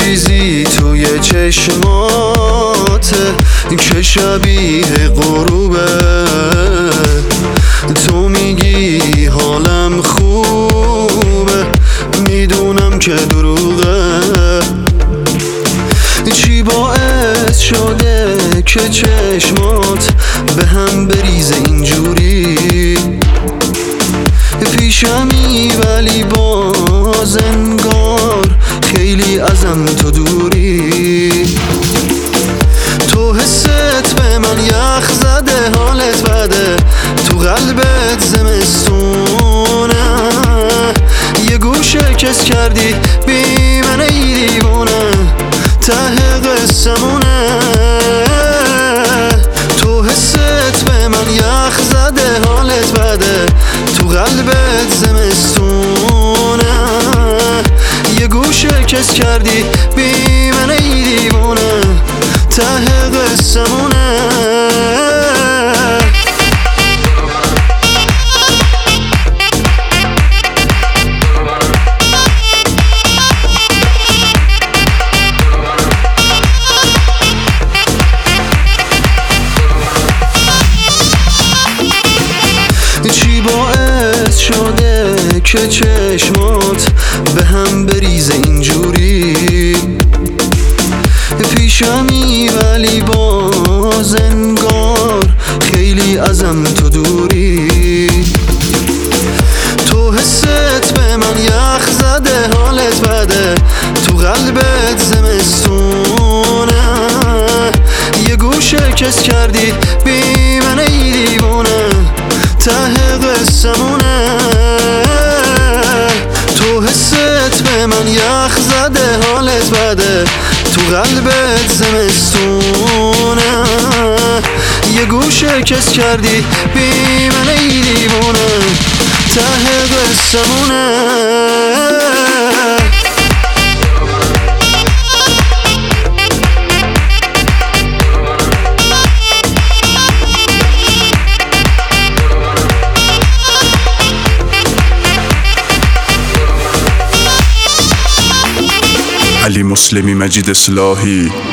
چیزی توی چشماته که شبیه غروبه. تو میگی حالم خوبه، میدونم که دروغه. چی باعث شده که چشمات به هم بریزه اینجوری؟ پیشمی ولی باز انگار خیلی ازم تو دوری. تو حست به من یخ زده، حالت بده، تو قلبت زمستونه. یه گوشه کس کردی بی من ای دیوونه، ته قصمونه. تو حست به من یخ زده، حالت بده، تو قلبت زمستونه. یه گوشه کس کردی بی من ای دیوونه، ته قصمونه. چی باعث شده که چشمات به هم بریزه اینجوری؟ پیشمی ولی باز انگار خیلی ازم تو دوری. تو حست به من یخ زده، حالت بده، تو قلبت زمستونه. یه گوشه کس کردی بی من ای دیوونه، ته قصمونه. تو حست به من یخ زده، حالت بده، تو قلبت زمستونه. یه گوشه کس کردی بی من ای دیوونه، ته قصمونه. علی مسلمی، مجید اصلاحی.